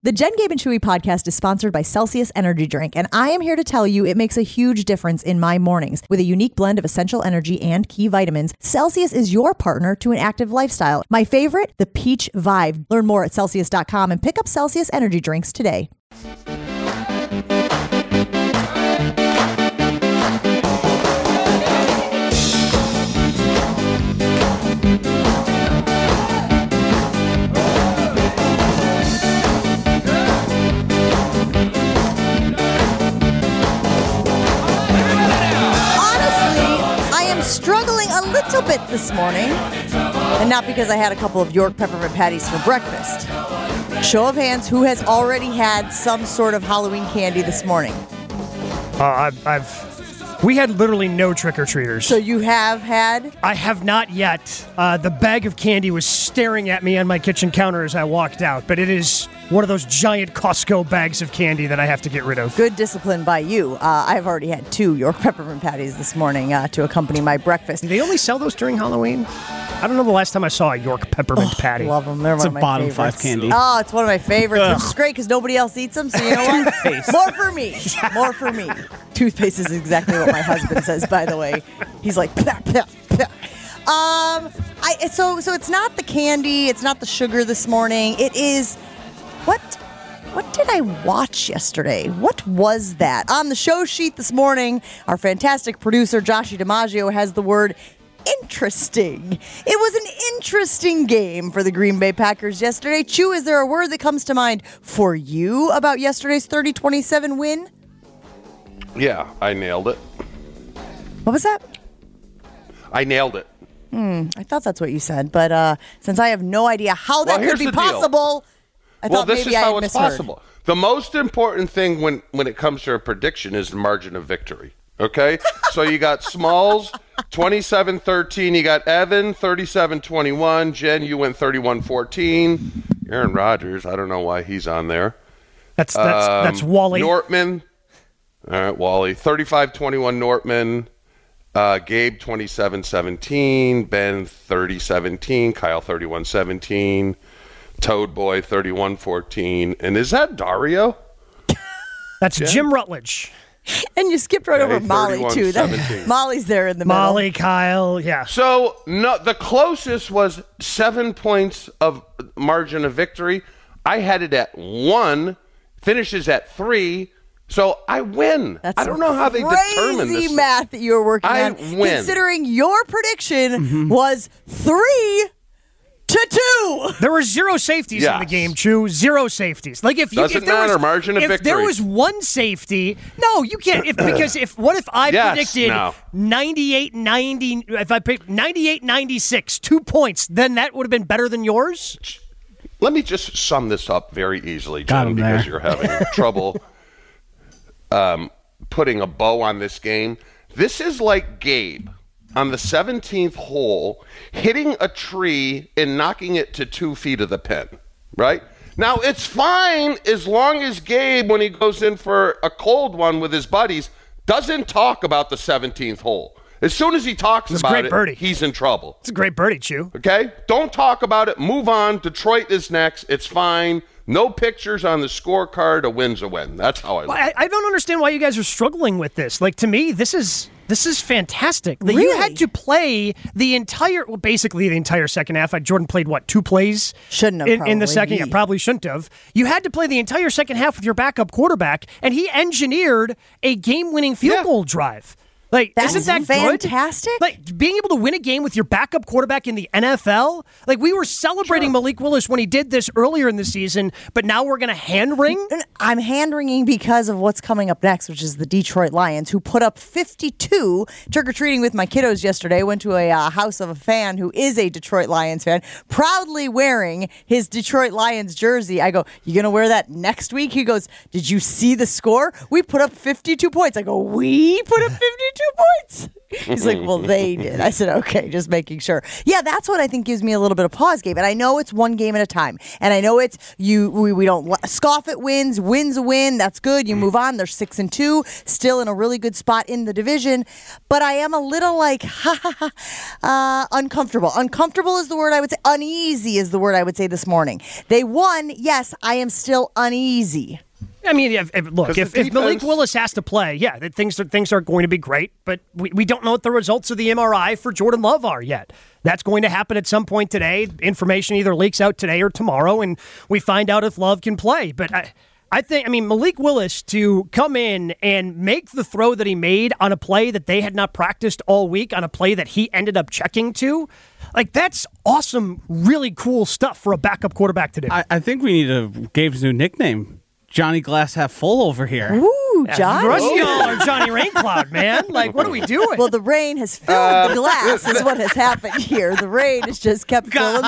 The Jen, Gabe, and Chewy podcast is sponsored by Celsius Energy Drink, and I am here to tell you it makes a huge difference in my mornings. With a unique blend of essential energy and key vitamins, Celsius is your partner to an active lifestyle. My favorite, the Peach Vibe. Learn more at Celsius.com and pick up Celsius Energy Drinks today. Struggling a little bit this morning, and not because I had a couple of York peppermint patties for breakfast. Show of hands, who has already had some sort of Halloween candy this morning? We had literally no trick-or-treaters. So you have had? I have not yet. The bag of candy was staring at me on my kitchen counter as I walked out, but it is one of those giant Costco bags of candy that I have to get rid of. Good discipline by you. I've already had 2 York peppermint patties this morning to accompany my breakfast. Do they only sell those during Halloween? I don't know the last time I saw a York peppermint patty. Love them. They're It's one a of my bottom favorites. 5 candy. Oh, it's one of my favorites, which is great because nobody else eats them. So you know what? More for me. More for me. Toothpaste is exactly what my husband says, by the way. He's like, plah, plah, plah. So it's not the candy. It's not the sugar this morning. It is, what did I watch yesterday? What was that? On the show sheet this morning, our fantastic producer, Joshy DiMaggio, has the word interesting. It was an interesting game for the Green Bay Packers yesterday. Chew, is there a word that comes to mind for you about yesterday's 30-27 win? Yeah, I nailed it. What was that? I nailed it. I thought that's what you said, but since I have no idea how that could be possible, I thought this maybe is I how had it's misheard. possible. The most important thing when it comes to a prediction is the margin of victory. Okay? So you got Smalls, 27-13. You got Evan, 37-21. Jen, you went 31-14. Aaron Rodgers, I don't know why he's on there. That's Wally. Nortman. All right, Wally. 35-21 Nortman. Gabe, 27-17. Ben, 30-17. Kyle, 31-17. Toad Boy, 31-14. And is that Dario? That's Jim Rutledge. And you skipped right over Molly, too. 31-17. Molly's there in the middle. Molly, Kyle, yeah. So no, the closest was 7 points of margin of victory. I had it at 1, finishes at 3, so I win. That's I don't know how they determine this. crazy math that you were working I on. win. Considering your prediction was 3-2. There were 0 safeties in the Yes. game, Chew. 0 safeties. Like if Doesn't there matter, was, margin of if victory. there was 1 safety, no, you can't. What if I predicted 98-90? If I picked 98-96, 2 points, then that would have been better than yours. Let me just sum this up very easily, Got Jen, him because there. you're having trouble putting a bow on this game. This is like Gabe on the 17th hole hitting a tree and knocking it to 2 feet of the pin, right? Now, it's fine as long as Gabe, when he goes in for a cold one with his buddies, doesn't talk about the 17th hole. As soon as he talks It's a about great it, birdie. he's in trouble. It's a great birdie, Chew. Okay? Don't talk about it. Move on. Detroit is next. It's fine. No pictures on the scorecard. A win's a win. That's how I look. I don't understand why you guys are struggling with this. Like, to me, this is fantastic. That you Really? had to play basically the entire second half. Jordan played, 2 plays? Shouldn't have in the probably. second. Yeah, probably shouldn't have. You had to play the entire second half with your backup quarterback, and he engineered a game-winning field goal drive. Like, That's isn't that fantastic? good? Like, being able to win a game with your backup quarterback in the NFL. Like, we were celebrating Malik Willis when he did this earlier in the season, but now we're going to hand ring? I'm hand-wringing because of what's coming up next, which is the Detroit Lions, who put up 52 trick-or-treating with my kiddos yesterday. Went to a house of a fan who is a Detroit Lions fan, proudly wearing his Detroit Lions jersey. I go, you going to wear that next week? He goes, did you see the score? We put up 52 points. I go, we put up 52 2 points. He's like, well, they did. I said, okay, just making sure. Yeah, that's what I think gives me a little bit of pause, Gabe. And I know it's one game at a time. And I know it's we don't scoff at wins. Wins a win. That's good. You move on. They're 6-2, still in a really good spot in the division. But I am a little like, uncomfortable. Uncomfortable is the word I would say. Uneasy is the word I would say this morning. They won. Yes, I am still uneasy. I mean, look, if Malik Willis has to play, yeah, things are going to be great, but we don't know what the results of the MRI for Jordan Love are yet. That's going to happen at some point today. Information either leaks out today or tomorrow, and we find out if Love can play. But I think, Malik Willis to come in and make the throw that he made on a play that they had not practiced all week, on a play that he ended up checking to, like, that's awesome, really cool stuff for a backup quarterback to do. I think we need Gabe's new nickname. Johnny Glass half full over here. Ooh, Johnny. The rest of y'all are Johnny Raincloud, man. Like, what are we doing? Well, the rain has filled the glass is what has happened here. The rain has just kept filling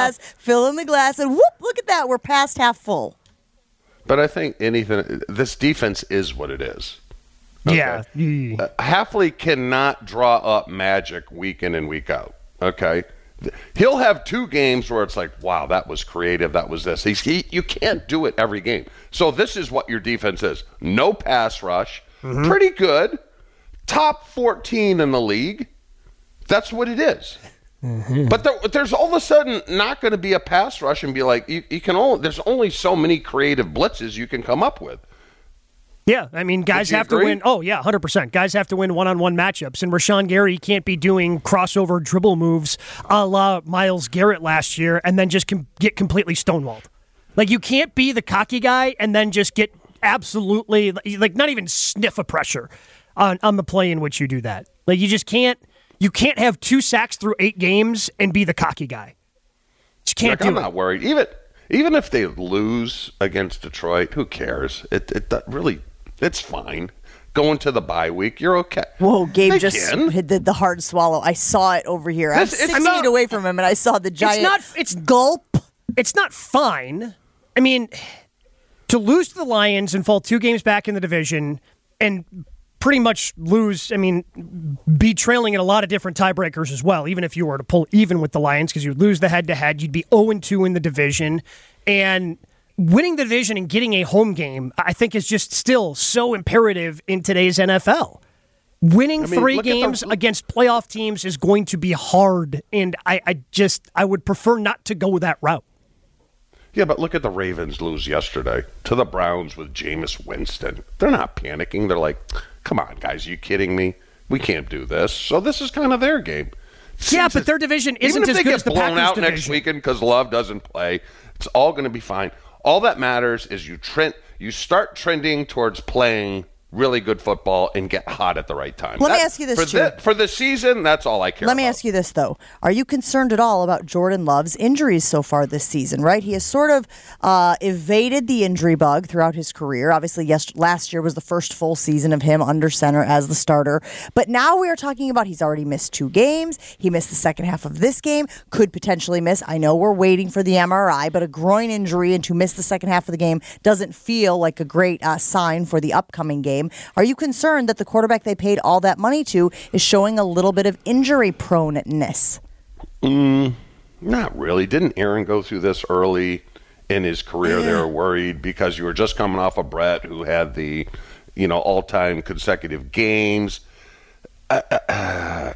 the glass, and whoop, look at that. We're past half full. But I think this defense is what it is. Okay? Yeah. Hafley cannot draw up magic week in and week out. Okay? He'll have 2 games where it's like, wow, that was creative, that was this. You can't do it every game. So this is what your defense is. No pass rush. Mm-hmm. Pretty good. Top 14 in the league. That's what it is. Mm-hmm. But there's all of a sudden not going to be a pass rush and be like, there's only so many creative blitzes you can come up with. Yeah, guys have to win. Oh, yeah, 100%. Guys have to win one-on-one matchups, and Rashawn Gary can't be doing crossover dribble moves a la Myles Garrett last year and then just get completely stonewalled. Like, you can't be the cocky guy and then just get absolutely, like, not even sniff of pressure on the play in which you do that. Like, you just can't. You can't have 2 sacks through 8 games and be the cocky guy. You can't do it. I'm not worried. Even if they lose against Detroit, who cares? It's fine. Going to the bye week, you're okay. Whoa, Gabe did the hard swallow. I saw it over here. I'm 6 feet away from him, and I saw the giant gulp. It's not fine. To lose to the Lions and fall 2 games back in the division and pretty much lose, be trailing in a lot of different tiebreakers as well, even if you were to pull even with the Lions, because you'd lose the head-to-head, you'd be 0-2 in the division, and winning the division and getting a home game, I think, is just still so imperative in today's NFL. Winning 3 games against playoff teams is going to be hard, and I would prefer not to go that route. Yeah, but look at the Ravens lose yesterday to the Browns with Jameis Winston. They're not panicking. They're like, come on, guys, are you kidding me? We can't do this. So this is kind of their game. Yeah, but their division isn't as good as the Packers division. Even if they get blown out next weekend because Love doesn't play, it's all going to be fine. All that matters is you start trending towards playing really good football and get hot at the right time. Let me ask you this, for the season, that's all I care about. Let me ask you this, though. Are you concerned at all about Jordan Love's injuries so far this season, right? He has sort of evaded the injury bug throughout his career. Obviously, last year was the first full season of him under center as the starter. But now we are talking about he's already missed 2 games. He missed the second half of this game, could potentially miss. I know we're waiting for the MRI, but a groin injury and to miss the second half of the game doesn't feel like a great sign for the upcoming game. Are you concerned that the quarterback they paid all that money to is showing a little bit of injury proneness? Not really. Didn't Aaron go through this early in his career? They were worried because you were just coming off of Brett, who had the, all-time consecutive games. I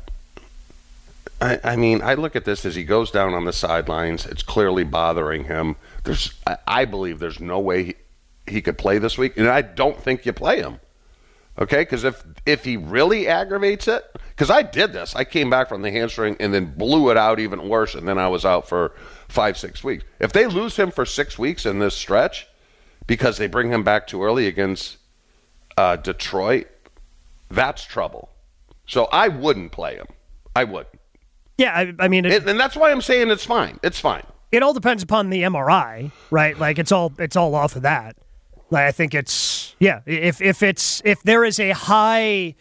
look at this as he goes down on the sidelines. It's clearly bothering him. I believe there's no way he could play this week, and I don't think you play him. Okay, because if he really aggravates it, because I did this. I came back from the hamstring and then blew it out even worse, and then I was out for 5-6 weeks. If they lose him for 6 weeks in this stretch because they bring him back too early against Detroit, that's trouble. So I wouldn't play him. I wouldn't. Yeah, and that's why I'm saying it's fine. It's fine. It all depends upon the MRI, right? Like it's all off of that. Like I think it's if there is a high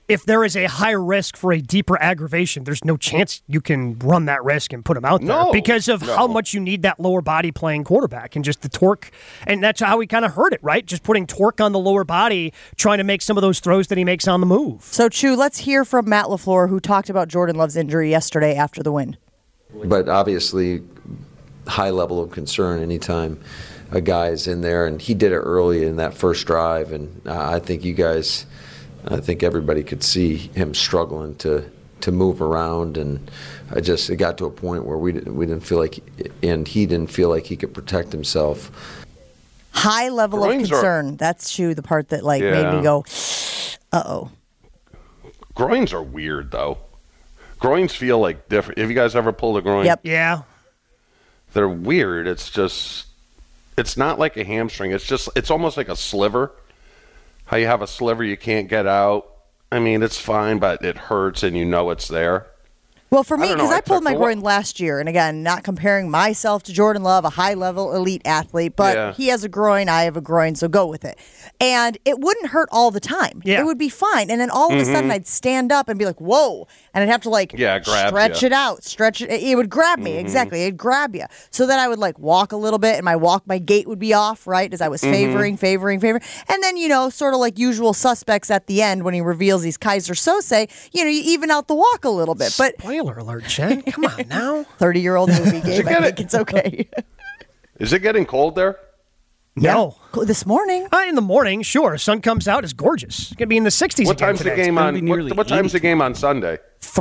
if there is a higher risk for a deeper aggravation, there's no chance you can run that risk and put him out there because of how much you need that lower body playing quarterback and just the torque. And that's how we kind of heard it, right? Just putting torque on the lower body, trying to make some of those throws that he makes on the move. So, Chew, let's hear from Matt LaFleur, who talked about Jordan Love's injury yesterday after the win. But obviously, high level of concern anytime a guy is in there, and he did it early in that first drive, and I think everybody could see him struggling to move around, and it got to a point where we didn't feel like, and he didn't feel like he could protect himself. High level of concern. That's Chew, the part that made me go, uh-oh. Groins are weird, though. Groins feel like different. Have you guys ever pulled a groin? Yep. Yeah. They're weird. It's not like a hamstring. It's almost like a sliver. How you have a sliver you can't get out. I mean, it's fine, but it hurts and you know it's there. Well, for me, because I pulled my groin last year, and again, not comparing myself to Jordan Love, a high-level elite athlete, but he has a groin, I have a groin, so go with it. And it wouldn't hurt all the time. Yeah. It would be fine. And then all of a sudden, I'd stand up and be like, whoa, and I'd have to stretch it out, stretch it. It would grab me, exactly. It'd grab you. So then I would walk a little bit, and my gait would be off, right, as I was favoring. And then, sort of like usual suspects at the end when he reveals he's Kaiser Sose, you even out the walk a little bit. But Spoiler alert, Jen. Come on now. 30-year-old movie game. I think it's okay. Is it getting cold there? No. Yeah. This morning? In the morning, sure. Sun comes out. It's gorgeous. It's going to be in the 60s What again time's today. the game on? What time's the game on Sunday?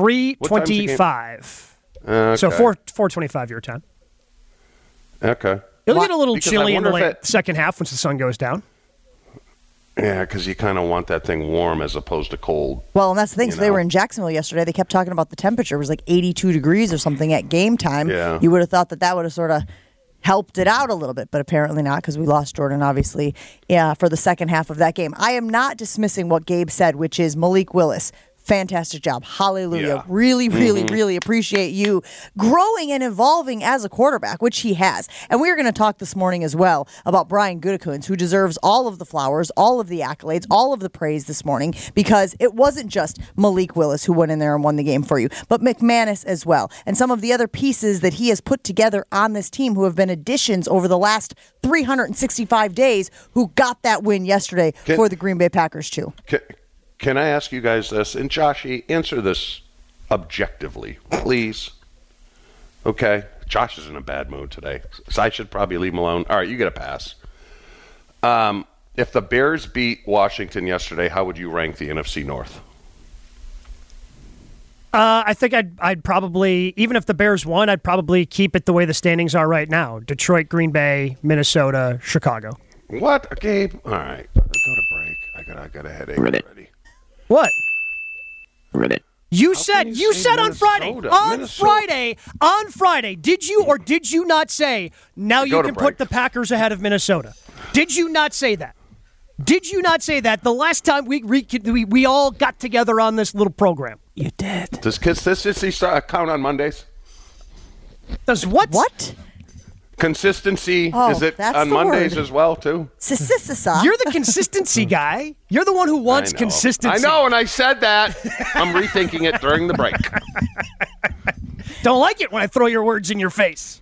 3:25. So 4:25 your time. Okay. It'll get a little Because chilly in the if second half once the sun goes down. Yeah, because you kind of want that thing warm as opposed to cold. Well, and that's the thing. So they were in Jacksonville yesterday. They kept talking about the temperature. It was 82 degrees or something at game time. Yeah. You would have thought that would have sort of helped it out a little bit, but apparently not, because we lost Jordan, obviously, for the second half of that game. I am not dismissing what Gabe said, which is Malik Willis. Fantastic job. Hallelujah. Yeah. Really, really, really appreciate you growing and evolving as a quarterback, which he has. And we're going to talk this morning as well about Brian Gutekunst, who deserves all of the flowers, all of the accolades, all of the praise this morning, because it wasn't just Malik Willis who went in there and won the game for you, but McManus as well. And some of the other pieces that he has put together on this team who have been additions over the last 365 days who got that win yesterday for the Green Bay Packers too. Can I ask you guys this? And Joshy, answer this objectively, please. Okay. Josh is in a bad mood today, so I should probably leave him alone. All right, you get a pass. If the Bears beat Washington yesterday, how would you rank the NFC North? I think I'd probably, even if the Bears won, I'd probably keep it the way the standings are right now. Detroit, Green Bay, Minnesota, Chicago. What, Gabe? All right, go to break. I got a headache already. What? Reddit. You said on Friday. On Friday, did you or did you not say now you can put the Packers ahead of Minnesota? Did you not say that? Did you not say that the last time we all got together on this little program? You did. Does consistency count on Mondays? Does what? What? Consistency, is it on Mondays as well, too? You're the consistency guy. You're the one who wants consistency. I know, and I said that. I'm rethinking it during the break. Don't like it when I throw your words in your face.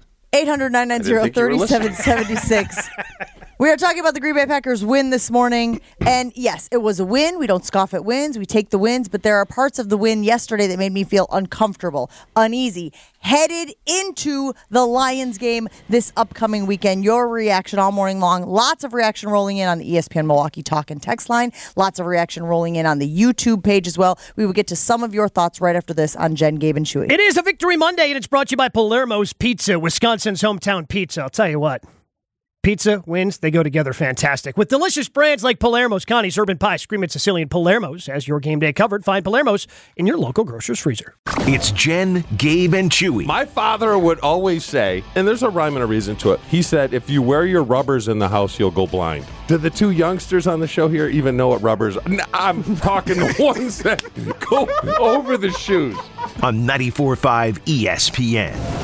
800-990-3776. We are talking about the Green Bay Packers win this morning. And yes, it was a win. We don't scoff at wins. We take the wins. But there are parts of the win yesterday that made me feel uncomfortable, uneasy, headed into the Lions game this upcoming weekend. Your reaction all morning long. Lots of reaction rolling in on the ESPN Milwaukee Talk and Text line. Lots of reaction rolling in on the YouTube page as well. We will get to some of your thoughts right after this on Jen, Gabe, and Chewy. It is a Victory Monday, and it's brought to you by Palermo's Pizza, Wisconsin's hometown pizza. I'll tell you what. Pizza, wins, they go together fantastic. With delicious brands like Palermo's, Connie's Urban Pie, Screamin' Sicilian, Palermo's. As your game day covered, find Palermo's in your local grocer's freezer. It's Jen, Gabe, and Chewy. My father would always say, and there's a rhyme and a reason to it, he said, if you wear your rubbers in the house, you'll go blind. Do the two youngsters on the show here even know what rubbers are? I'm talking the ones that go over the shoes. On 94.5 ESPN.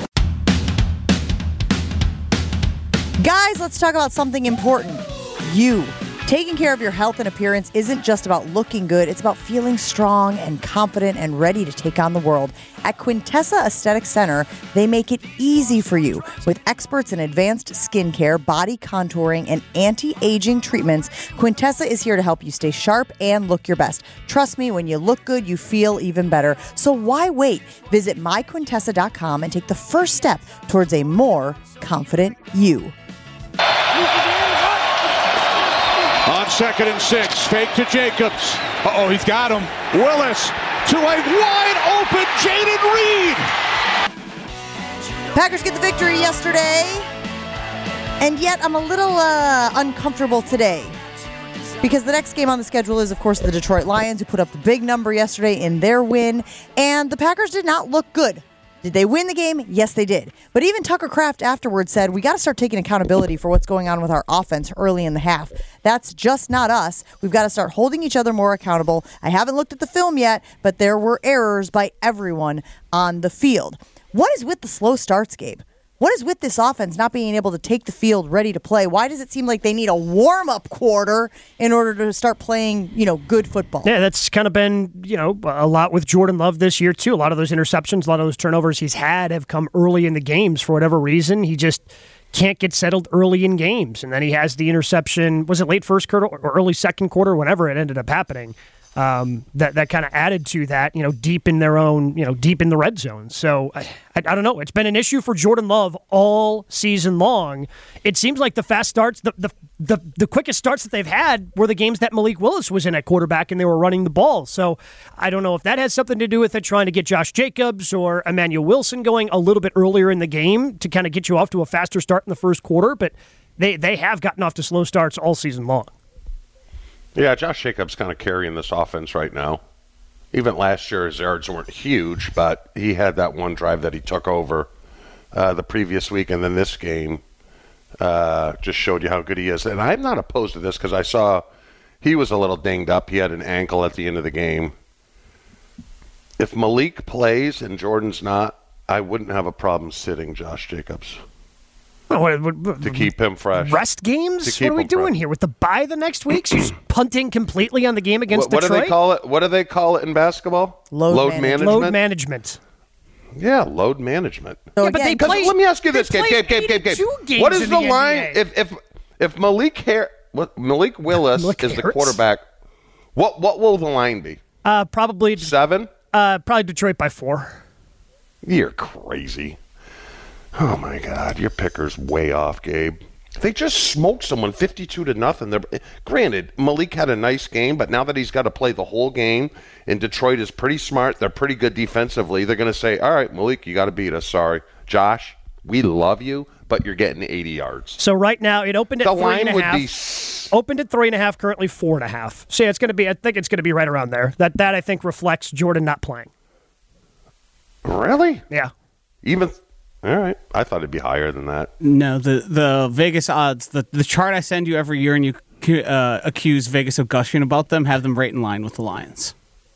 Guys, let's talk about something important. You. Taking care of your health and appearance isn't just about looking good. It's about feeling strong and confident and ready to take on the world. At Quintessa Aesthetic Center, they make it easy for you. With experts in advanced skincare, body contouring, and anti-aging treatments, Quintessa is here to help you stay sharp and look your best. Trust me, when you look good, you feel even better. So why wait? Visit myquintessa.com and take the first step towards a more confident you. On 2nd and 6, fake to Jacobs. Uh-oh, he's got him. Willis to a wide open Jaden Reed. Packers get the victory yesterday, and yet I'm a little uncomfortable today because the next game on the schedule is, of course, the Detroit Lions, who put up the big number yesterday in their win, and the Packers did not look good. Did they win the game? Yes, they did. But even Tucker Kraft afterwards said, we got to start taking accountability for what's going on with our offense early in the half. That's just not us. We've got to start holding each other more accountable. I haven't looked at the film yet, but there were errors by everyone on the field. What is with the slow starts, Gabe? What is with this offense not being able to take the field ready to play? Why does it seem like they need a warm-up quarter in order to start playing, good football? Yeah, that's kind of been, a lot with Jordan Love this year, too. A lot of those interceptions, a lot of those turnovers he's had have come early in the games for whatever reason. He just can't get settled early in games. And then he has the interception, was it late first quarter or early second quarter, whenever it ended up happening. That kind of added to that, deep in their own, deep in the red zone. So I don't know. It's been an issue for Jordan Love all season long. It seems like the fast starts, the quickest starts that they've had were the games that Malik Willis was in at quarterback and they were running the ball. So I don't know if that has something to do with it, trying to get Josh Jacobs or Emmanuel Wilson going a little bit earlier in the game to kind of get you off to a faster start in the first quarter. But they have gotten off to slow starts all season long. Yeah, Josh Jacobs kind of carrying this offense right now. Even last year, his yards weren't huge, but he had that one drive that he took over the previous week, and then this game just showed you how good he is. And I'm not opposed to this because I saw he was a little dinged up. He had an ankle at the end of the game. If Malik plays and Jordan's not, I wouldn't have a problem sitting Josh Jacobs. To keep him fresh. Rest games? What are we doing here? With the bye the next week? So you're punting completely on the game against Detroit? Detroit? Do they call it? What do they call it in basketball? Load management. Load management. Yeah, load management. So yeah, but they play. Let me ask you this, Gabe. What is the line? If Malik Willis is the quarterback, what will the line be? Probably 7. Probably Detroit by 4. You're crazy. Oh, my God. Your picker's way off, Gabe. They just smoked someone 52-0. Granted, Malik had a nice game, but now that he's got to play the whole game, and Detroit is pretty smart, they're pretty good defensively, they're going to say, all right, Malik, you got to beat us. Sorry. Josh, we love you, but you're getting 80 yards. So right now, it opened at 3.5. The line would be... Opened at 3.5, currently 4.5. So yeah, it's going to be, I think it's going to be right around there. That I think reflects Jordan not playing. Really? Yeah. Even... All right. I thought it'd be higher than that. No, the Vegas odds, the chart I send you every year and you accuse Vegas of gushing about them, have them right in line with the Lions.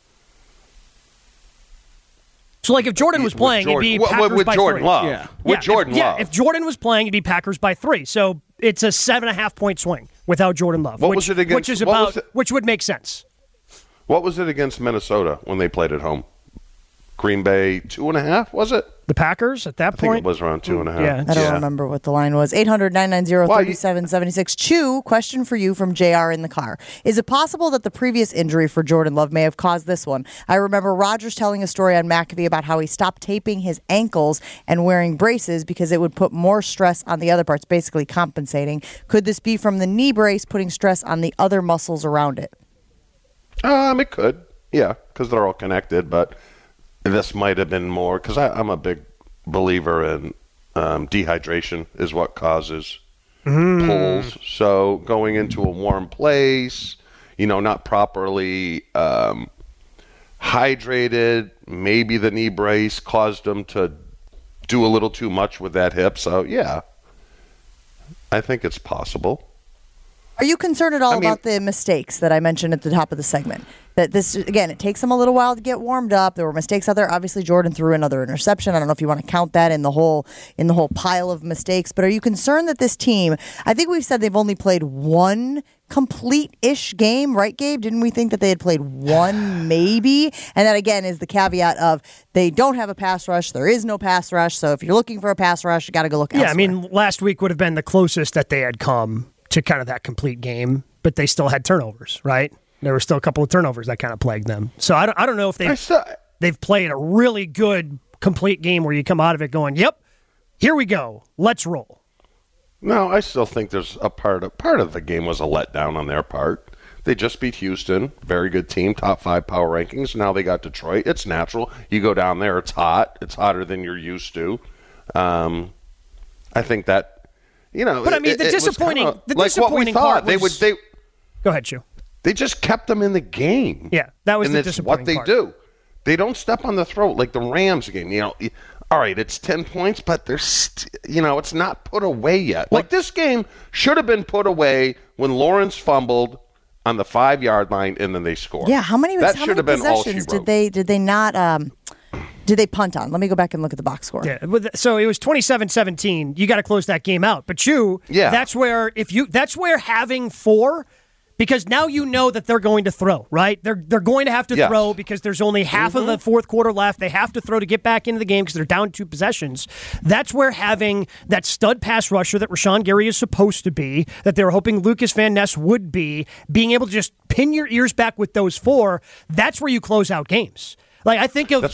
So, like, if Jordan was playing, it'd be Packers with by Jordan 3. Love. Yeah. With Jordan Love. Yeah, if Jordan was playing, it'd be Packers by 3. So it's a 7.5-point swing without Jordan Love. What was it against? Which would make sense. What was it against Minnesota when they played at home? Green Bay 2.5, was it? The Packers at that point? I think it was around 2.5. Yeah. I don't remember what the line was. 800-990-3776. Chew, question for you from JR in the car. Is it possible that the previous injury for Jordan Love may have caused this one? I remember Rodgers telling a story on McAfee about how he stopped taping his ankles and wearing braces because it would put more stress on the other parts, basically compensating. Could this be from the knee brace putting stress on the other muscles around it? It could. Yeah, because they're all connected, but... This might have been more, because I'm a big believer in dehydration is what causes pulls. So going into a warm place, not properly hydrated, maybe the knee brace caused him to do a little too much with that hip. So, yeah, I think it's possible. Are you concerned at all about the mistakes that I mentioned at the top of the segment? That this, again, it takes them a little while to get warmed up. There were mistakes out there. Obviously, Jordan threw another interception. I don't know if you want to count that in the whole pile of mistakes. But are you concerned that this team, I think we've said they've only played one complete-ish game, right, Gabe? Didn't we think that they had played one, maybe? And that, again, is the caveat of they don't have a pass rush. There is no pass rush. So if you're looking for a pass rush, you got to go look elsewhere. Yeah, I mean, last week would have been the closest that they had come to kind of that complete game, but they still had turnovers, right? There were still a couple of turnovers that kind of plagued them. So I don't know if they've played a really good complete game where you come out of it going, yep, here we go, let's roll. No, I still think there's a part of the game was a letdown on their part. They just beat Houston, very good team, top 5 power rankings. Now they got Detroit. It's natural. You go down there, it's hot. It's hotter than you're used to. I think that, But I mean, the disappointing what we thought. Part was, go ahead, Shu. They just kept them in the game. Yeah, that was the disappointing what they part. do. They don't step on the throat like the Rams game. All right, it's 10 points, but there's, it's not put away yet. Like this game should have been put away when Lawrence fumbled on the 5-yard line and then they scored. Yeah, how many possessions did they not? Did they punt on? Let me go back and look at the box score. Yeah, so it was 27-17. You got to close that game out. But that's where having 4. Because now you know that they're going to throw, right? They're going to have to throw because there's only half of the fourth quarter left. They have to throw to get back into the game because they're down 2 possessions. That's where having that stud pass rusher that Rashawn Gary is supposed to be, that they were hoping Lucas Van Ness would be, being able to just pin your ears back with those 4, that's where you close out games. Like I think of,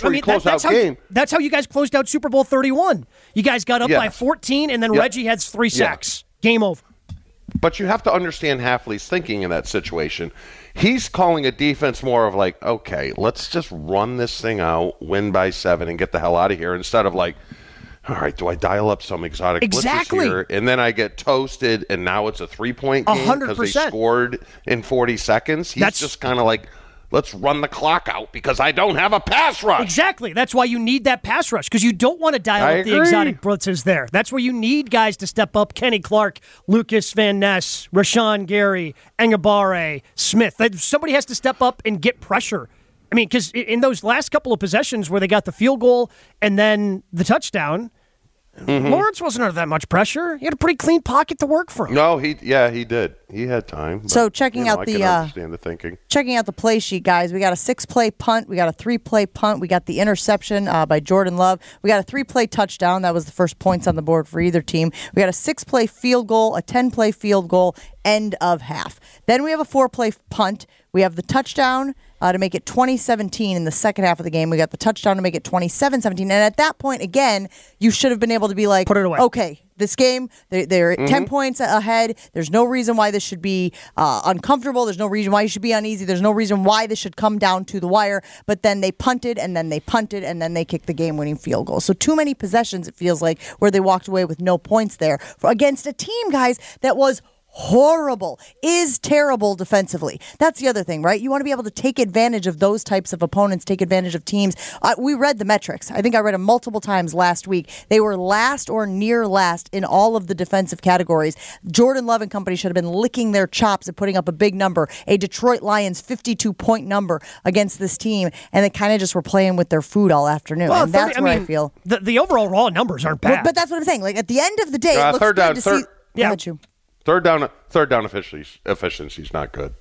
that's how you guys closed out Super Bowl 31. You guys got up by 14, and then Reggie had 3 sacks. Game over. But you have to understand Hafley's thinking in that situation. He's calling a defense more of like, okay, let's just run this thing out, win by 7, and get the hell out of here, instead of like, all right, do I dial up some exotic blitzes here, and then I get toasted, and now it's a 3-point game because they scored in 40 seconds? He's just kind of like, let's run the clock out because I don't have a pass rush. Exactly. That's why you need that pass rush, because you don't want to dial up the exotic blitzes there. That's where you need guys to step up. Kenny Clark, Lucas Van Ness, Rashawn Gary, Engabare, Smith. Somebody has to step up and get pressure. I mean, because in those last couple of possessions where they got the field goal and then the touchdown, Lawrence wasn't under that much pressure. He had a pretty clean pocket to work from. No, he did. He had time. So checking out I can understand the thinking. Checking out the play sheet, guys. We got a 6-play punt. We got a 3-play punt. We got the interception by Jordan Love. We got a 3-play touchdown. That was the first points on the board for either team. We got a 6-play field goal, a 10-play field goal, end of half. Then we have a 4-play punt. We have the touchdown to make it 20-17 in the second half of the game. We got the touchdown to make it 27-17. And at that point, again, you should have been able to be like, put it away. Okay, this game, they're 10 points ahead. There's no reason why this should be uncomfortable. There's no reason why you should be uneasy. There's no reason why this should come down to the wire. But then they punted, and then they punted, and then they kicked the game-winning field goal. So too many possessions, it feels like, where they walked away with no points there against a team, guys, that was horrible, is terrible defensively. That's the other thing, right? You want to be able to take advantage of those types of opponents, take advantage of teams. We read the metrics. I think I read them multiple times last week. They were last or near last in all of the defensive categories. Jordan Love and company should have been licking their chops and putting up a big number, a Detroit Lions 52-point number against this team, and they kind of just were playing with their food all afternoon. Well, and that's where I feel. The overall raw numbers aren't bad. But that's what I'm saying. Like at the end of the day, it looks good to see. Yeah. Third down efficiency is not good.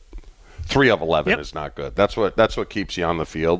3 of 11 is not good. That's what keeps you on the field.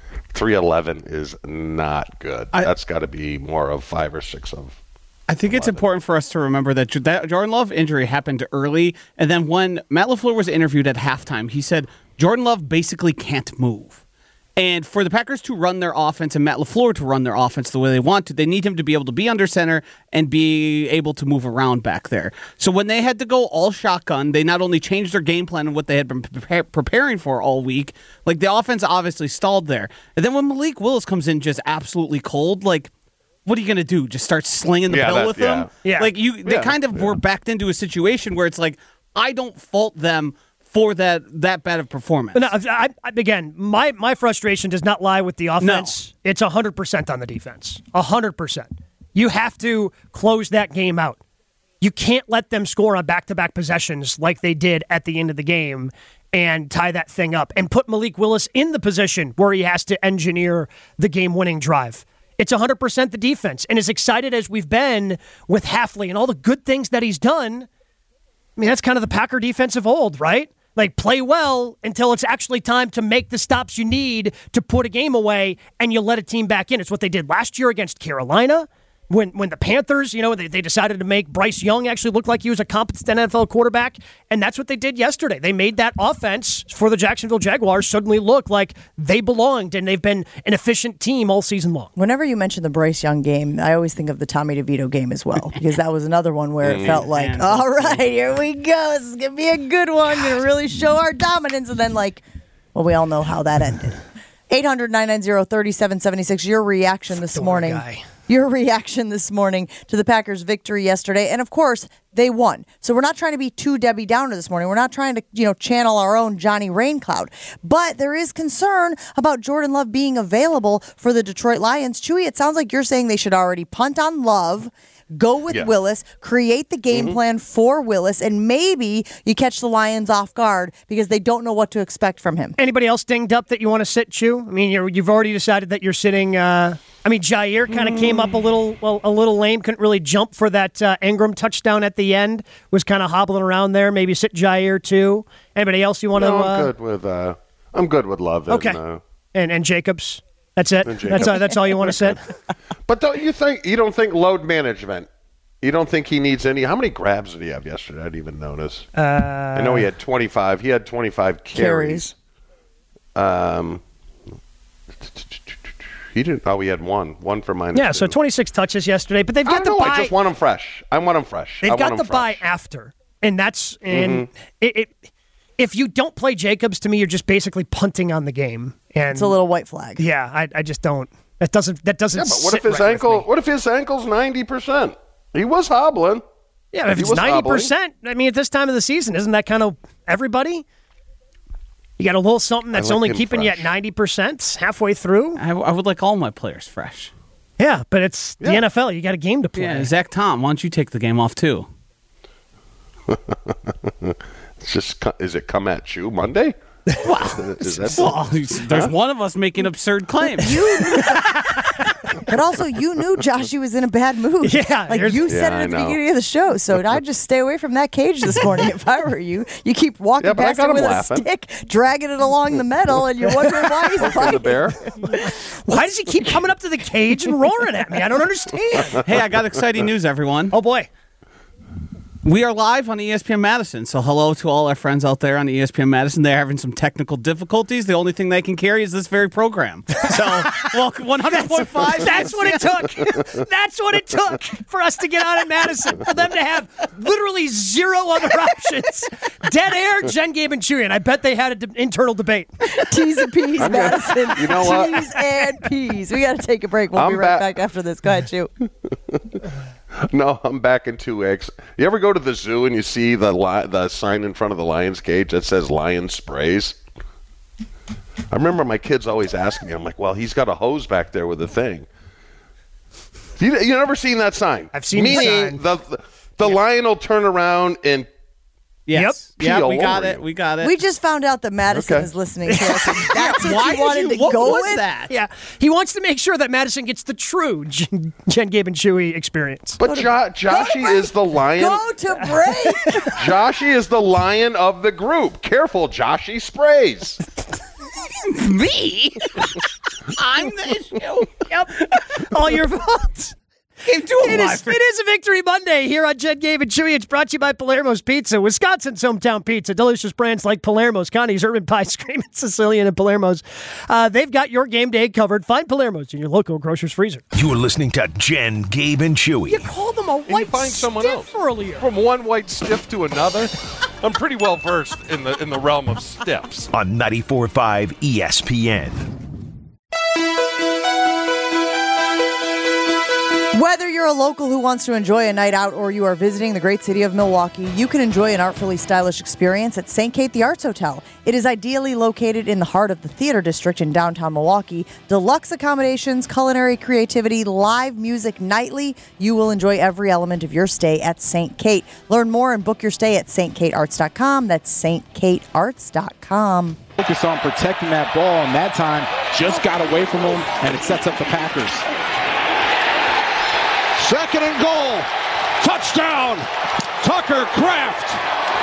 3 of 11 is not good. That's got to be more of 5 or 6 of. I think it's important for us to remember that Jordan Love injury happened early, and then when Matt LaFleur was interviewed at halftime, he said Jordan Love basically can't move. And for the Packers to run their offense and Matt LaFleur to run their offense the way they want to, they need him to be able to be under center and be able to move around back there. So when they had to go all shotgun, they not only changed their game plan and what they had been preparing for all week, like the offense obviously stalled there. And then when Malik Willis comes in just absolutely cold, like, what are you going to do? Just start slinging the pill with them? Yeah. Like they kind of were backed into a situation where it's like, I don't fault them for that bad of performance. No, again, my frustration does not lie with the offense. No. It's 100% on the defense. 100%. You have to close that game out. You can't let them score on back-to-back possessions like they did at the end of the game and tie that thing up and put Malik Willis in the position where he has to engineer the game-winning drive. It's 100% the defense. And as excited as we've been with Hafley and all the good things that he's done, I mean, that's kind of the Packer defense of old, right? Like, play well until it's actually time to make the stops you need to put a game away, and you let a team back in. It's what they did last year against Carolina. When the Panthers, they decided to make Bryce Young actually look like he was a competent NFL quarterback, and that's what they did yesterday. They made that offense for the Jacksonville Jaguars suddenly look like they belonged, and they've been an efficient team all season long. Whenever you mention the Bryce Young game, I always think of the Tommy DeVito game as well, because that was another one where it felt like, all right, here we go. This is going to be a good one. Going to really show our dominance. And then, we all know how that ended. 800-990-3776, your reaction this morning. Guy. Your reaction this morning to the Packers' victory yesterday. And, of course, they won. So we're not trying to be too Debbie Downer this morning. We're not trying to, channel our own Johnny Raincloud. But there is concern about Jordan Love being available for the Detroit Lions. Chewy, it sounds like you're saying they should already punt on Love, go with Willis, create the game plan for Willis, and maybe you catch the Lions off guard because they don't know what to expect from him. Anybody else dinged up that you want to sit, Chew? I mean, you've already decided that you're sitting. Jair kind of came up a little lame. Couldn't really jump for that Ingram touchdown at the end. Was kind of hobbling around there. Maybe sit Jair too. Anybody else you want to? I'm good with Love. Okay. And Jacobs. That's it. That's all you want to sit. But you don't think load management? You don't think he needs any? How many grabs did he have yesterday? I didn't even notice. I know he had 25. He had 25 carries. He didn't. Oh, he had one for minus. Yeah, so 26 touches yesterday, but they've got the bye. I just want him fresh. They've got the bye after, and that's if you don't play Jacobs, to me, you're just basically punting on the game. And it's a little white flag. Yeah, I just don't. That doesn't. Yeah, but what if his ankle? What if his ankle's 90%? He was hobbling. Yeah, if it's 90%, I mean, at this time of the season, isn't that kind of everybody? You got a little something that's only keeping you at 90% halfway through? I would like all my players fresh. Yeah, but it's the NFL. You got a game to play. Yeah, Zach Tom, why don't you take the game off too? Is it come at you Monday? There's one of us making absurd claims. But also, you knew Joshy was in a bad mood. Yeah. You said it at the beginning of the show, so I'd just stay away from that cage this morning if I were you. You keep walking past it with a stick, dragging it along the metal, and you're wondering why he's fighting. The bear? Why does he keep coming up to the cage and roaring at me? I don't understand. Hey, I got exciting news, everyone. Oh, boy. We are live on ESPN Madison, so hello to all our friends out there on ESPN Madison. They're having some technical difficulties. The only thing they can carry is this very program. So, welcome 100.5. That's what it took. That's what it took for us to get on in Madison, for them to have literally zero other options. Dead air, Jen, Gabe, and Chewy, and I bet they had an internal debate. T's and P's, Madison. You know what? T's and P's. We got to take a break. We'll be right back after this. Go ahead, Chew. No, I'm back in 2X. You ever go to the zoo and you see the sign in front of the lion's cage that says Lion Sprays? I remember my kids always asking me, I'm like, well, he's got a hose back there with a thing. You never seen that sign? I've seen the sign. The lion will turn around and Yes. Yeah, we got it. We got it. We just found out that Madison is listening to us. And that's what you wanted to what go was with? that? Yeah, he wants to make sure that Madison gets the true Jen, Gabe, and Chewy experience. But Joshy is the lion. Go to break. Joshy is the lion of the group. Careful, Joshy sprays. Me? I'm the issue. Yep. All your fault. It is a Victory Monday here on Jen, Gabe, and Chewy. It's brought to you by Palermo's Pizza, Wisconsin's hometown pizza. Delicious brands like Palermo's, Connie's, Urban Pie, Screamin' Sicilian, and Palermo's. They've got your game day covered. Find Palermo's in your local grocer's freezer. You're listening to Jen, Gabe, and Chewy. You called them a white stiff earlier. From one white stiff to another, I'm pretty well versed in the realm of stiffs. On 94.5 ESPN. Whether you're a local who wants to enjoy a night out or you are visiting the great city of Milwaukee, you can enjoy an artfully stylish experience at St. Kate the Arts Hotel. It is ideally located in the heart of the theater district in downtown Milwaukee. Deluxe accommodations, culinary creativity, live music nightly. You will enjoy every element of your stay at St. Kate. Learn more and book your stay at stkatearts.com. That's stkatearts.com. Focus on protecting that ball, and that time just got away from him, and it sets up the Packers. Second and goal. Touchdown. Tucker Kraft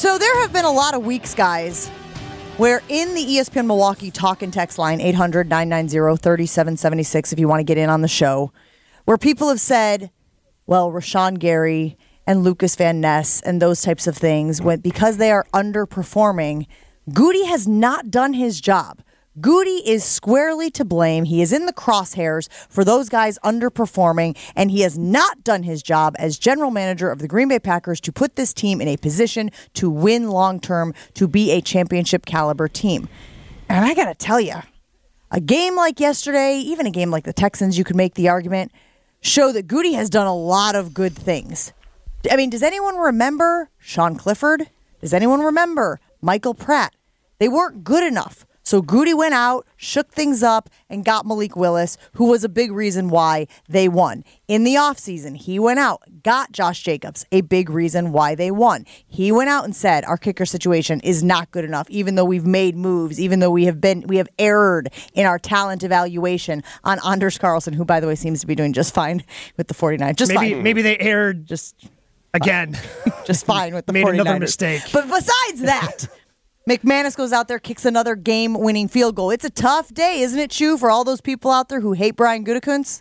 So there have been a lot of weeks, guys, where in the ESPN Milwaukee talk and text line, 800-990-3776, if you want to get in on the show, where people have said, well, Rashawn Gary and Lucas Van Ness and those types of things, because they are underperforming, Goody has not done his job. Goody is squarely to blame. He is in the crosshairs for those guys underperforming, and he has not done his job as general manager of the Green Bay Packers to put this team in a position to win long-term, to be a championship caliber team. And I got to tell you, a game like yesterday, even a game like the Texans, you could make the argument, show that Goody has done a lot of good things. I mean, does anyone remember Sean Clifford? Does anyone remember Michael Pratt? They weren't good enough. So Goody went out, shook things up, and got Malik Willis, who was a big reason why they won. In the offseason, he went out, got Josh Jacobs, a big reason why they won. He went out and said, our kicker situation is not good enough, even though we've made moves, even though we have erred in our talent evaluation on Anders Carlson, who, by the way, seems to be doing just fine with the 49ers. Maybe they erred just again. Just fine with the Made 49ers. Another mistake. But besides that, McManus goes out there, kicks another game-winning field goal. It's a tough day, isn't it, Chew, for all those people out there who hate Brian Gutekunst?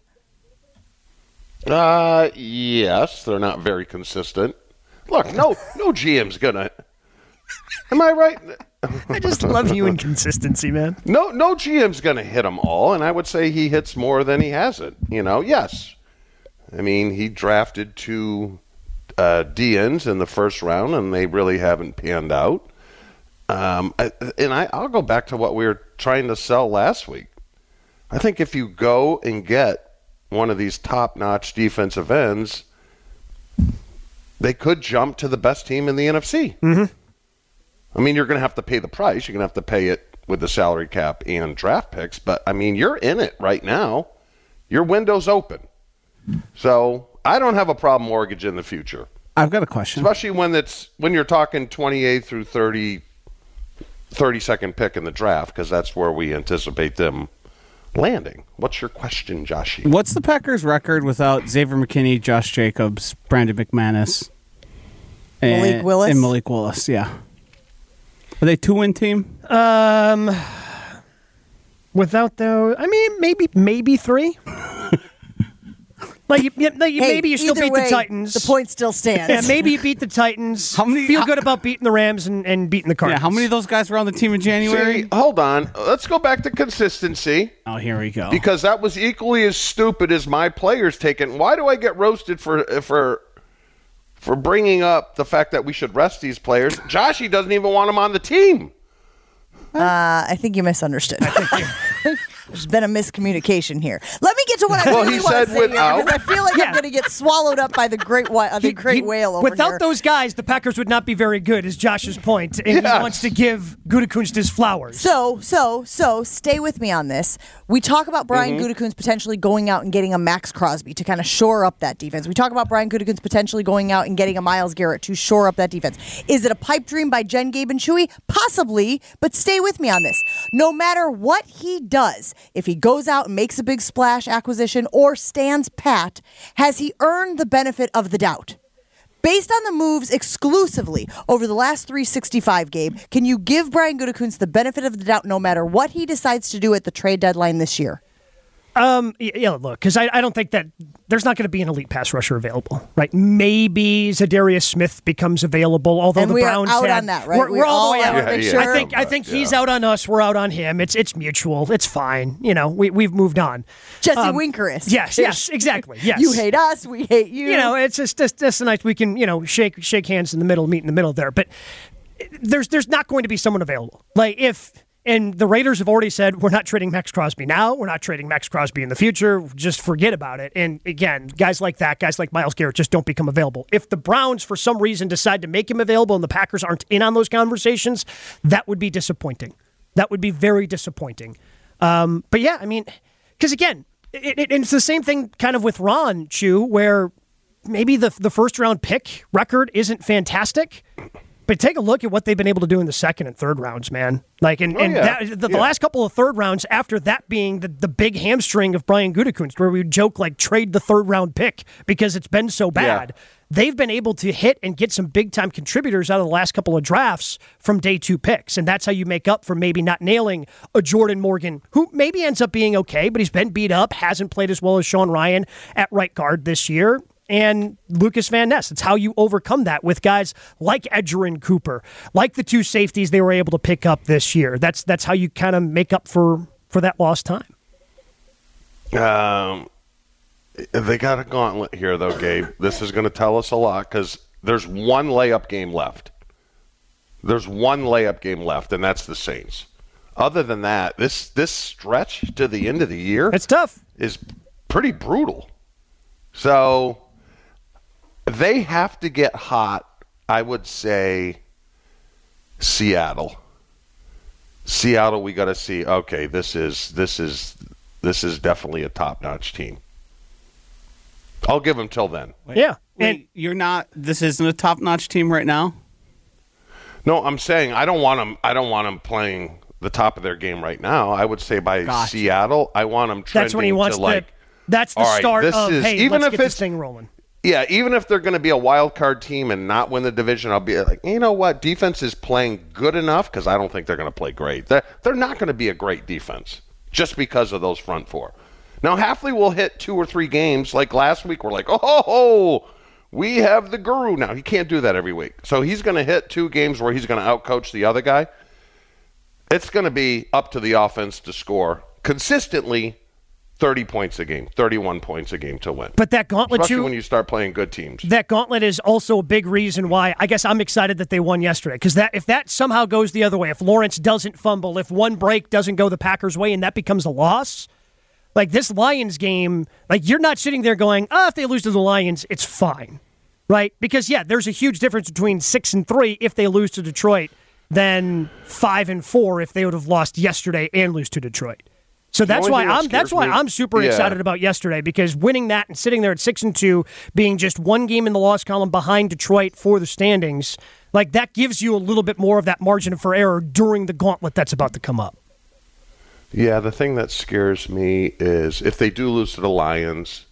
Yes, they're not very consistent. Look, no GM's gonna. Am I right? I just love you inconsistency, man. No GM's gonna hit them all, and I would say he hits more than he hasn't. Yes. I mean, he drafted 2 DNs in the first round, and they really haven't panned out. I'll go back to what we were trying to sell last week. I think if you go and get one of these top-notch defensive ends, they could jump to the best team in the NFC. Mm-hmm. I mean, you're going to have to pay the price. You're going to have to pay it with the salary cap and draft picks. But, I mean, you're in it right now. Your window's open. So I don't have a problem mortgaging the future. I've got a question. Especially when you're talking 28 through 32nd pick in the draft, because that's where we anticipate them landing. What's your question, Joshy? What's the Packers' record without Xavier McKinney, Josh Jacobs, Brandon McManus, Malik Willis? And Malik Willis, yeah. Are they 2-win team? Without those, I mean, maybe 3. Maybe you still beat the Titans. The point still stands. Yeah, maybe you beat the Titans. Feel good about beating the Rams and beating the Cardinals. Yeah, how many of those guys were on the team in January? See, hold on. Let's go back to consistency. Oh, here we go. Because that was equally as stupid as my players taking. Why do I get roasted for bringing up the fact that we should rest these players? Joshy doesn't even want them on the team. I think you misunderstood. There's been a miscommunication here. Let me get to what I really want to say here, because I feel like I'm going to get swallowed up by the great whale over without here. Those guys, the Packers would not be very good, is Josh's point, and he wants to give Gutekunst his flowers. So stay with me on this. We talk about Brian Gutekunst potentially going out and getting a Max Crosby to kind of shore up that defense. We talk about Brian Gutekunst potentially going out and getting a Myles Garrett to shore up that defense. Is it a pipe dream by Jen, Gabe, and Chewy? Possibly, but stay with me on this. No matter what he does, if he goes out and makes a big splash acquisition or stands pat, has he earned the benefit of the doubt? Based on the moves exclusively over the last 365, Gabe, can you give Brian Gutekunst the benefit of the doubt no matter what he decides to do at the trade deadline this year? Yeah, look, because I don't think that there's not going to be an elite pass rusher available, right? Maybe Zadarius Smith becomes available, although the Browns are out on that, right? We're all the way out. Sure. I think he's out on us. We're out on him. It's mutual. It's fine. We've moved on. Jesse Winker is. Yes, exactly. Yes. You hate us. We hate you. It's just a nice we can shake hands in the middle, meet in the middle there. But there's not going to be someone available. And the Raiders have already said, we're not trading Max Crosby now. We're not trading Max Crosby in the future. Just forget about it. And again, guys like Myles Garrett just don't become available. If the Browns, for some reason, decide to make him available and the Packers aren't in on those conversations, that would be disappointing. That would be very disappointing. But yeah, I mean, because again, it's the same thing kind of with Ron Chew, where maybe the first round pick record isn't fantastic. But take a look at what they've been able to do in the second and third rounds, man. Like, the last couple of third rounds, after that being the big hamstring of Brian Gutekunst, where we would joke, like, trade the third round pick because it's been so bad. Yeah. They've been able to hit and get some big-time contributors out of the last couple of drafts from day 2 picks, and that's how you make up for maybe not nailing a Jordan Morgan, who maybe ends up being okay, but he's been beat up, hasn't played as well as Sean Ryan at right guard this year, and Lucas Van Ness. It's how you overcome that with guys like Edgerrin Cooper, like the 2 safeties they were able to pick up this year. That's how you kind of make up for that lost time. They got a gauntlet here, though, Gabe. This is going to tell us a lot because there's one layup game left. There's one layup game left, and that's the Saints. Other than that, this stretch to the end of the year, it's tough. Is pretty brutal. So they have to get hot. I would say Seattle. Seattle, we got to see. Okay, this is definitely a top-notch team. I'll give them till then. Yeah. Wait, you're not. This isn't a top-notch team right now? No, I'm saying I don't want them playing the top of their game right now. I would say by Seattle, I want them trending. That's when he wants to that's the start of, hey, even let's if get this thing rolling. Yeah, even if they're going to be a wild card team and not win the division, I'll be like, you know what? Defense is playing good enough because I don't think they're going to play great. They're not going to be a great defense just because of those front 4. Now, Hafley will hit 2 or 3 games. Like last week, we're like, oh, we have the guru now. He can't do that every week. So he's going to hit 2 games where he's going to outcoach the other guy. It's going to be up to the offense to score consistently 30 points a game, 31 points a game to win. But that gauntlet, especially when you start playing good teams. That gauntlet is also a big reason why I guess I'm excited that they won yesterday. Because if that somehow goes the other way, if Lawrence doesn't fumble, if one break doesn't go the Packers' way and that becomes a loss, like this Lions game, like you're not sitting there going, if they lose to the Lions, it's fine, right? Because, yeah, there's a huge difference between 6-3 if they lose to Detroit than 5-4 if they would have lost yesterday and lose to Detroit. So that's why I'm super excited about yesterday, because winning that and sitting there at 6-2, being just one game in the loss column behind Detroit for the standings, like that gives you a little bit more of that margin for error during the gauntlet that's about to come up. Yeah, the thing that scares me is if they do lose to the Lions,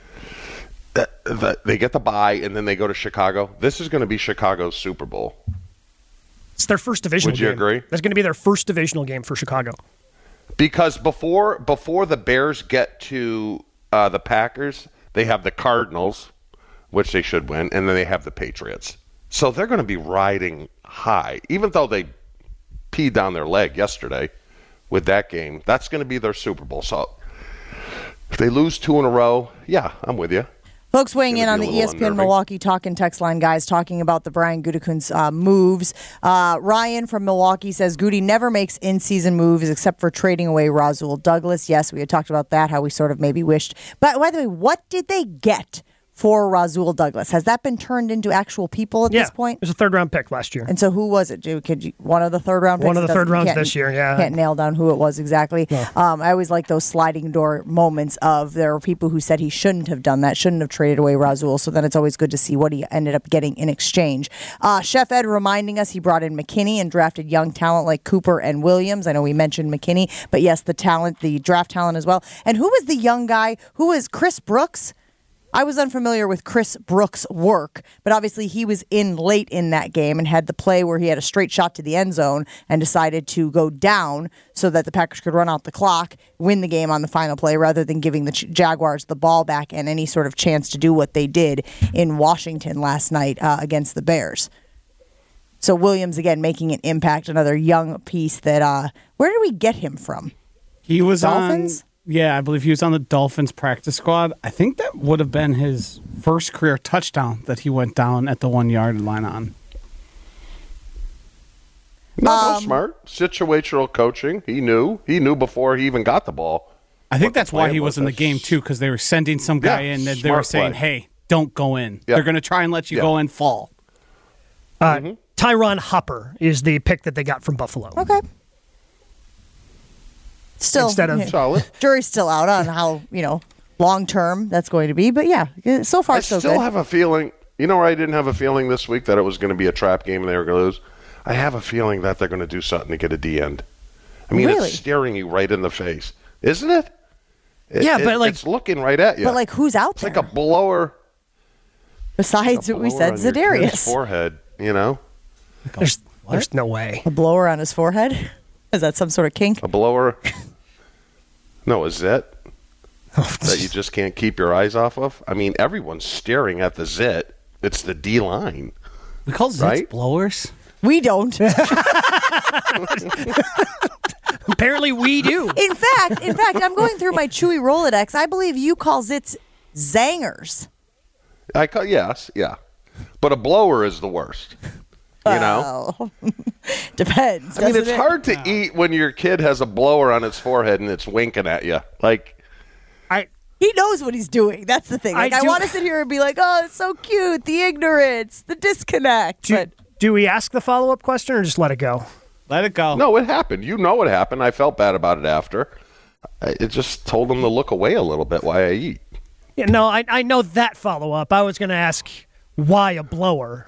they get the bye and then they go to Chicago. This is going to be Chicago's Super Bowl. It's their first divisional game. Would you agree? That's going to be their first divisional game for Chicago. Because before the Bears get to the Packers, they have the Cardinals, which they should win, and then they have the Patriots. So they're going to be riding high, even though they peed down their leg yesterday with that game. That's going to be their Super Bowl. So if they lose 2 in a row, yeah, I'm with you. Folks weighing in on the ESPN Milwaukee talking text line, guys, talking about the Brian Gutekunst moves. Ryan from Milwaukee says Goody never makes in-season moves except for trading away Rasul Douglas. Yes, we had talked about that, how we sort of maybe wished. But by the way, what did they get for Rasul Douglas? Has that been turned into actual people at this point? It was a third-round pick last year. And so who was it? One of the third-round picks? One of the third rounds this year, yeah. Can't nail down who it was exactly. No. I always like those sliding door moments of there were people who said he shouldn't have done that, shouldn't have traded away Rasul, so then it's always good to see what he ended up getting in exchange. Chef Ed reminding us he brought in McKinney and drafted young talent like Cooper and Williams. I know we mentioned McKinney, but yes, the talent, the draft talent as well. And who was the young guy? Who was Chris Brooks? I was unfamiliar with Chris Brooks' work, but obviously he was in late in that game and had the play where he had a straight shot to the end zone and decided to go down so that the Packers could run out the clock, win the game on the final play, rather than giving the Jaguars the ball back and any sort of chance to do what they did in Washington last night against the Bears. So Williams, again, making an impact, another young piece that, where did we get him from? He was Dolphins? Yeah, I believe he was on the Dolphins practice squad. I think that would have been his first career touchdown that he went down at the 1-yard line on. No, smart. Situational coaching. He knew before he even got the ball. I think that's why he was in the game, too, because they were sending some guy in that they were saying, hey, don't go in. Yep. They're going to try and let you go in fall. Tyron Hopper is the pick that they got from Buffalo. Okay. Still, instead of solid. Jury's still out on how long term that's going to be, but yeah, so far so good. I still have a feeling You know where I didn't have a feeling this week that it was going to be a trap game and they were going to lose? I have a feeling that they're going to do something to get a D end. I mean, Really? It's staring you right in the face, isn't it? But it's looking right at you. But like, who's out it's there? like a blower. Besides what we said, blower on your kid's Za'Darius. forehead, you know? There's no way. A blower on his forehead? Is that some sort of kink? A blower. No, a zit that you just can't keep your eyes off of. I mean, everyone's staring at the zit. It's the D line. We call zits Right? blowers. We don't. Apparently we do. In fact, I'm going through my Chewy Rolodex. I believe you call zits zangers. Yes, yeah. But a blower is the worst. You know? Well, depends. I mean, it's doesn't it? hard to eat when your kid has a blower on its forehead and it's winking at you. Like, He knows what he's doing. That's the thing. Like, I want to sit here and be like, oh, it's so cute. The ignorance, the disconnect. Do we ask the follow-up question or just let it go? Let it go. no, it happened. You know it happened. I felt bad about it after. It just told them to look away a little bit while I eat. Yeah, no, I know that follow-up. I was going to ask why a blower.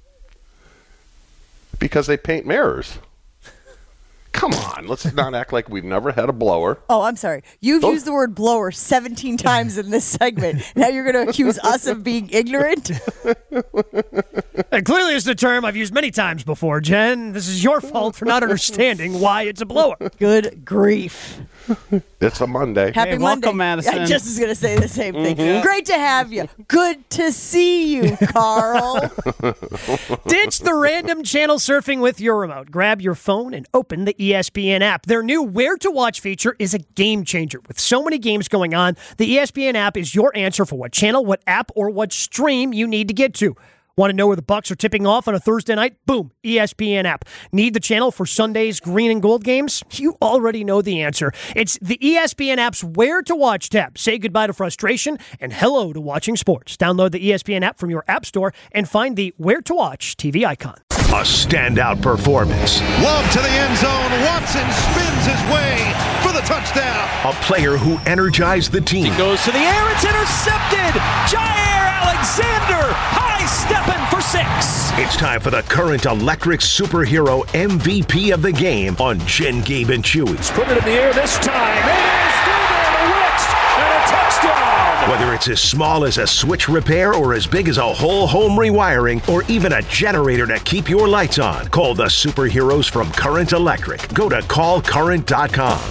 Because they paint mirrors. Come on, let's not act like we've never had a blower. Oh, I'm sorry. You've used the word blower 17 times in this segment. Now you're going to accuse us of being ignorant? And clearly it's a term I've used many times before, Jen. This is your fault for not understanding why it's a blower. Good grief. It's a Monday. Happy Monday. welcome, Madison. I just was going to say the same thing. Mm-hmm. Great to have you. Good to see you, Carl. Ditch the random channel surfing with your remote. Grab your phone and open the ESPN app. Their new Where to Watch feature is a game changer. With so many games going on, the ESPN app is your answer for what channel, what app, or what stream you need to get to. Want to know where the Bucks are tipping off on a Thursday night? Boom, ESPN app. Need the channel for Sunday's green and gold games? You already know the answer. It's the ESPN app's Where to Watch tab. Say goodbye to frustration and hello to watching sports. Download the ESPN app from your app store and find the Where to Watch TV icon. A standout performance. Love to the end zone. Watson spins his way for the touchdown. A player who energized the team. Goes to the air. It's intercepted. Jair Alexander high stepping for 6. It's time for the current electric superhero MVP of the game on Jen, Gabe, and Chewy. Put it in the air this time. It is through there to Wicks and a touchdown. Whether it's as small as a switch repair or as big as a whole home rewiring or even a generator to keep your lights on, call the superheroes from Current Electric. Go to callcurrent.com.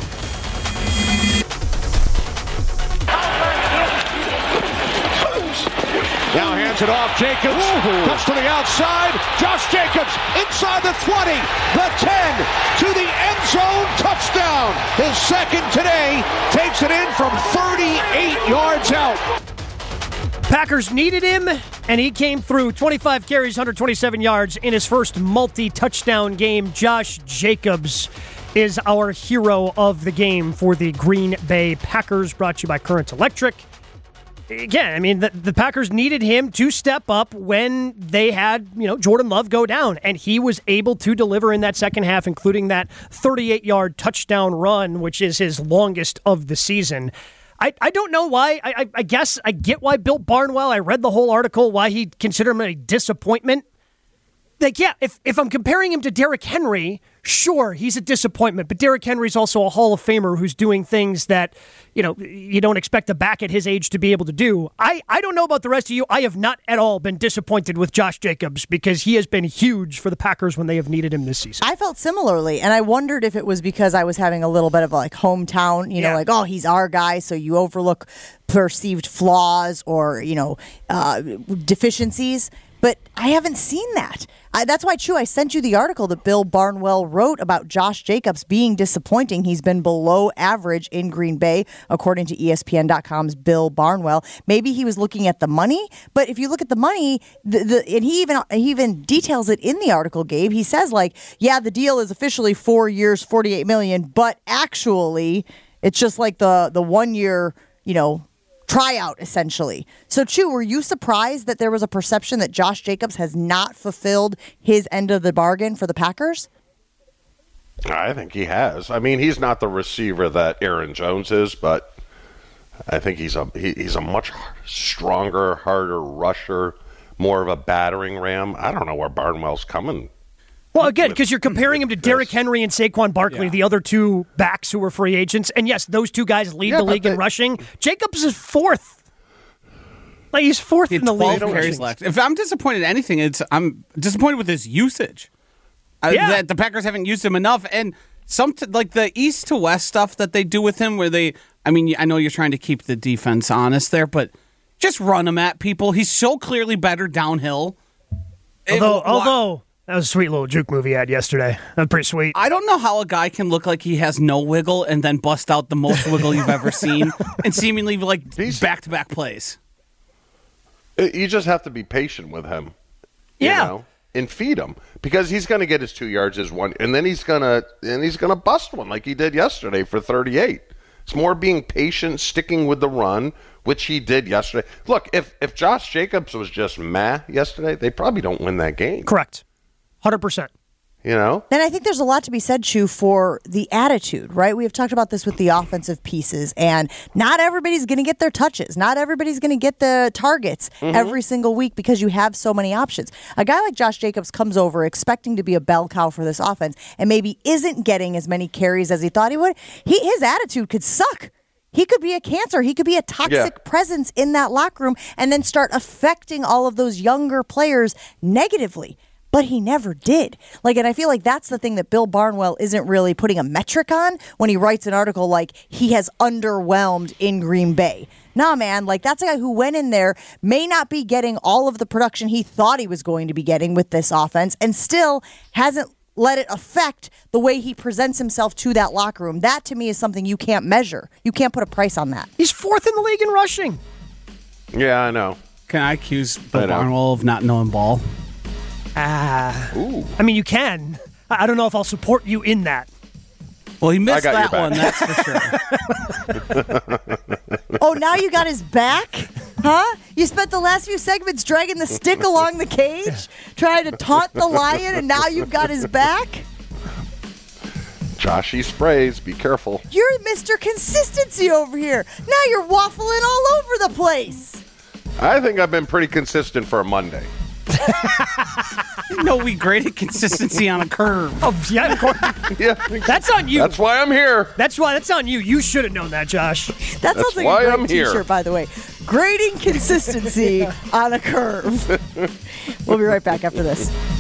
Now hands it off. Jacobs comes to the outside. Josh Jacobs inside the 20, the 10, to the end zone. Touchdown. His second today. Takes it in from 38 yards out. Packers needed him, and he came through. 25 carries, 127 yards in his first multi-touchdown game. Josh Jacobs is our hero of the game for the Green Bay Packers, brought to you by Current Electric. Again, I mean, the Packers needed him to step up when they had, Jordan Love go down, and he was able to deliver in that second half, including that 38-yard touchdown run, which is his longest of the season. I don't know why. I guess I get why Bill Barnwell, I read the whole article, why he considered him a disappointment. Like, yeah, if I'm comparing him to Derrick Henry, sure, he's a disappointment. But Derrick Henry's also a Hall of Famer who's doing things that, you don't expect a back at his age to be able to do. I don't know about the rest of you. I have not at all been disappointed with Josh Jacobs because he has been huge for the Packers when they have needed him this season. I felt similarly, and I wondered if it was because I was having a little bit of like hometown, like, oh, he's our guy, so you overlook perceived flaws or, deficiencies. But I haven't seen that. That's why, Chew, I sent you the article that Bill Barnwell wrote about Josh Jacobs being disappointing. He's been below average in Green Bay, according to ESPN.com's Bill Barnwell. Maybe he was looking at the money, but if you look at the money, and he even details it in the article, Gabe. He says, the deal is officially 4 years, $48 million, but actually it's just like the 1 year, tryout, essentially. So, Chew, were you surprised that there was a perception that Josh Jacobs has not fulfilled his end of the bargain for the Packers? I think he has. I mean, he's not the receiver that Aaron Jones is, but I think he's a much stronger, harder rusher, more of a battering ram. I don't know where Barnwell's coming. Well, again, because you're comparing him to Derrick Henry and Saquon Barkley, the other two backs who were free agents. And yes, those two guys lead the league in rushing. Jacobs is fourth. Like, he's fourth in the league. If I'm disappointed in anything, I'm disappointed with his usage. That the Packers haven't used him enough. And like the east to west stuff that they do with him where I know you're trying to keep the defense honest there, but just run him at people. He's so clearly better downhill. Although that was a sweet little juke movie he had yesterday. That was pretty sweet. I don't know how a guy can look like he has no wiggle and then bust out the most wiggle you've ever seen and seemingly like back-to-back plays. You just have to be patient with him. Yeah. You know, and feed him because he's going to get his 2 yards as one, and then he's going to bust one like he did yesterday for 38. It's more being patient, sticking with the run, which he did yesterday. Look, if Josh Jacobs was just meh yesterday, they probably don't win that game. Correct. 100%. You know? And I think there's a lot to be said, Chu, for the attitude, right? We have talked about this with the offensive pieces, and not everybody's going to get their touches. Not everybody's going to get the targets every single week because you have so many options. A guy like Josh Jacobs comes over expecting to be a bell cow for this offense and maybe isn't getting as many carries as he thought he would. His attitude could suck. He could be a cancer. He could be a toxic presence in that locker room and then start affecting all of those younger players negatively. But he never did. And I feel like that's the thing that Bill Barnwell isn't really putting a metric on when he writes an article like he has underwhelmed in Green Bay. Nah, man, that's a guy who went in there, may not be getting all of the production he thought he was going to be getting with this offense, and still hasn't let it affect the way he presents himself to that locker room. That, to me, is something you can't measure. You can't put a price on that. He's fourth in the league in rushing. Yeah, I know. Can I accuse Bill Barnwell of not knowing ball? I mean, you can. I don't know if I'll support you in that. Well, he missed that one, that's for sure. Oh, now you got his back? Huh? You spent the last few segments dragging the stick along the cage, trying to taunt the lion, and now you've got his back? Joshy sprays, be careful. You're Mr. Consistency over here. Now you're waffling all over the place. I think I've been pretty consistent for a Monday. No, we graded consistency on a curve. Oh, yeah, of course. Yeah. That's on you. That's why I'm here. That's on you. You should have known that, Josh. That sounds like a great t-shirt, by the way. Grading consistency on a curve. We'll be right back after this.